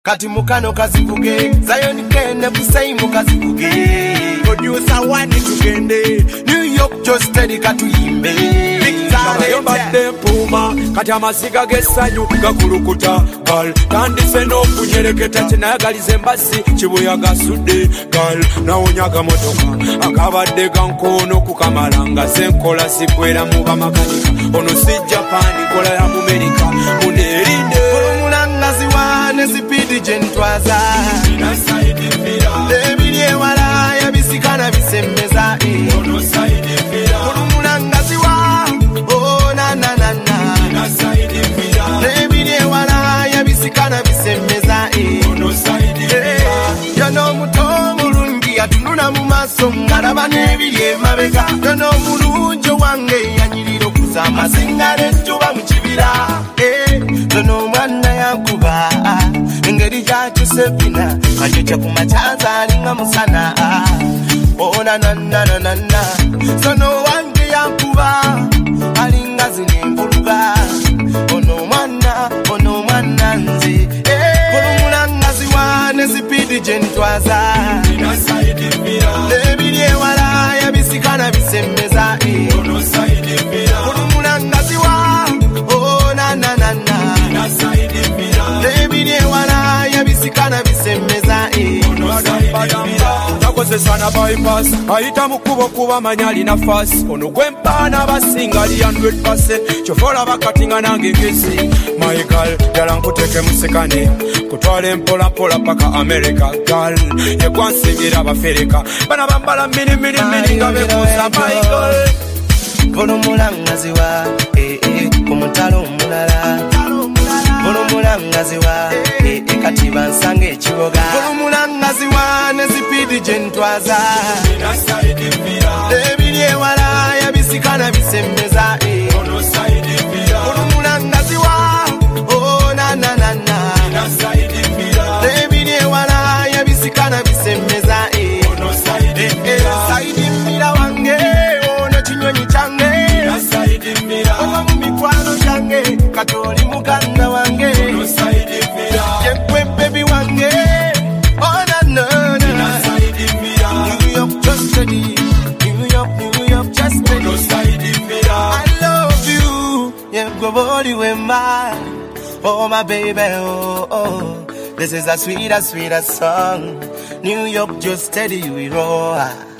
Kati mukano kazivuge Zion kene busaimu kazivuge Producer wani tugende New York just steady katuyimbe Yobadde mpuma kati amasiga g'essanyu gakulukuta gal tandise n'okunyereketa kinayagaliza embasi kibuya gasudde gal nawonyaga motoka akabadde gankoono kukamalanga senkola sikwera mu bamakanika ono si Japan kola ya Amerika munerinde Olulangazi wane zipidi jentwaza Ebirye wala yabisikana bisembeza Olulangazi wa oh na na na na Ebirye wala yabisikana bisembeza Yono muto mulungi atunula mu maso ngalaba n'ebirye mabega Yono mulungi wange yanyirira okuza amazingale njuba mu kibira Yono mwana yakuba engeri gy'atusebina kanyoca ku macaza alinga musana oh na na na na na na Zono wange yakuba alinga zinembuluga ono mwana nze Olulangazi wane zipidi jentwaza Ebirye wala yabisikana bisembeza Olulangazi wa oh na na na na Ebirye wala yabisikana bisembeza Nakozesa na bypass ayita mu kkubo kuba manyali na fasi ono gwempaana basinga ali 100% kyofola bakatinga nange ngezi my girl yala nkuteke musekane kutwala mpola mpola paka America girl yekwansingira abafereka bana bambala mini nga bekuusa my girl Olulangazi wa kumutalo mulala Olulangazi wa kati bansange ekiboga Olulangazi wa ne zipidi jentwaza Ebirye wala yabisikana bisembeza Olulangazi wa oh na na na na Ebirye wala yabisikana bisembeza Saidi mpira wange ono kinyonyi kyange Owa mu mikwano gyange katoli muganda wange Yekwe baby wange oh na na na New York just steady New York just steady I love you Yekwe body wemba oh my baby oh This is a sweeter song New York just steady we roll